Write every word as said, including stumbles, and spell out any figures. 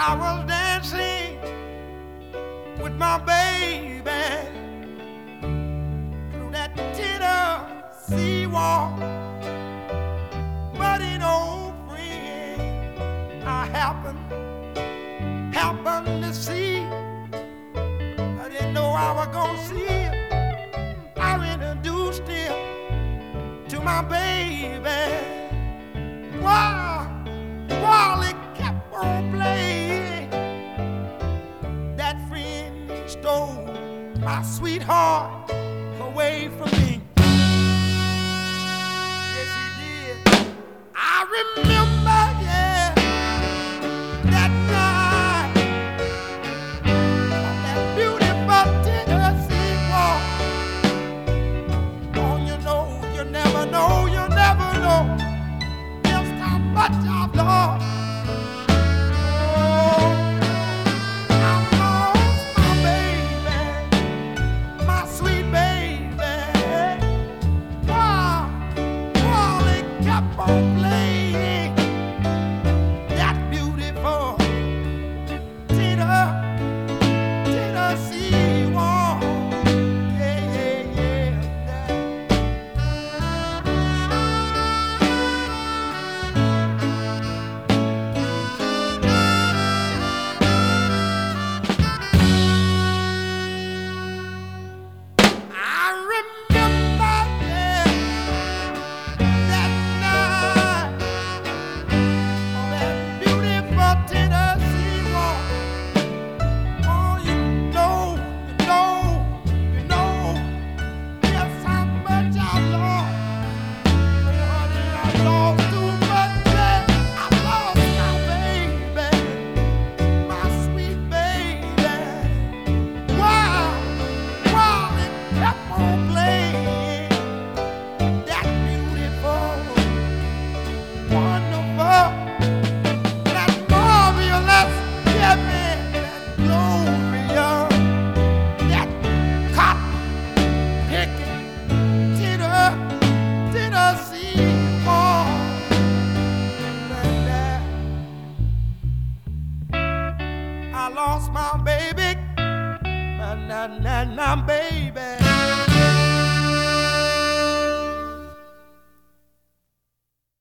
I was dancing with my baby through that Tennessee walk, but an old friend I happened happened to see. I didn't know I was gonna see him. I introduced him to my baby. Wow, while it kept on playing, that friend stole my sweetheart away from me. Yes, he did. I remember, yeah, that night on that beautiful Tennessee walk. Oh, you know, you never know, you never know just how much I've lost. I lost my baby, my, my, my, my baby.